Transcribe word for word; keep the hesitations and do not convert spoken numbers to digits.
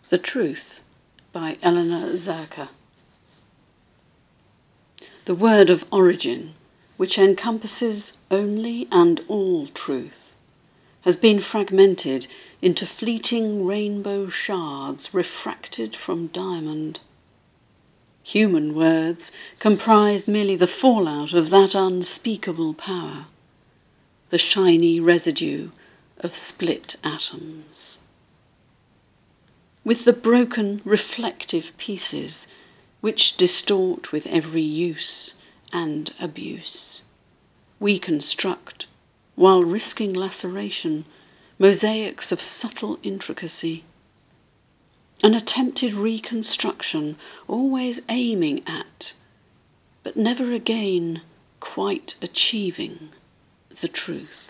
The Truth by Eleanor Zerker. The word of origin, which encompasses only and all truth, has been fragmented into fleeting rainbow shards refracted from diamond. Human words comprise merely the fallout of that unspeakable power, the shiny residue of split atoms. With the broken reflective pieces which distort with every use and abuse, we construct, while risking laceration, mosaics of subtle intricacy, an attempted reconstruction always aiming at, but never again quite achieving, the truth.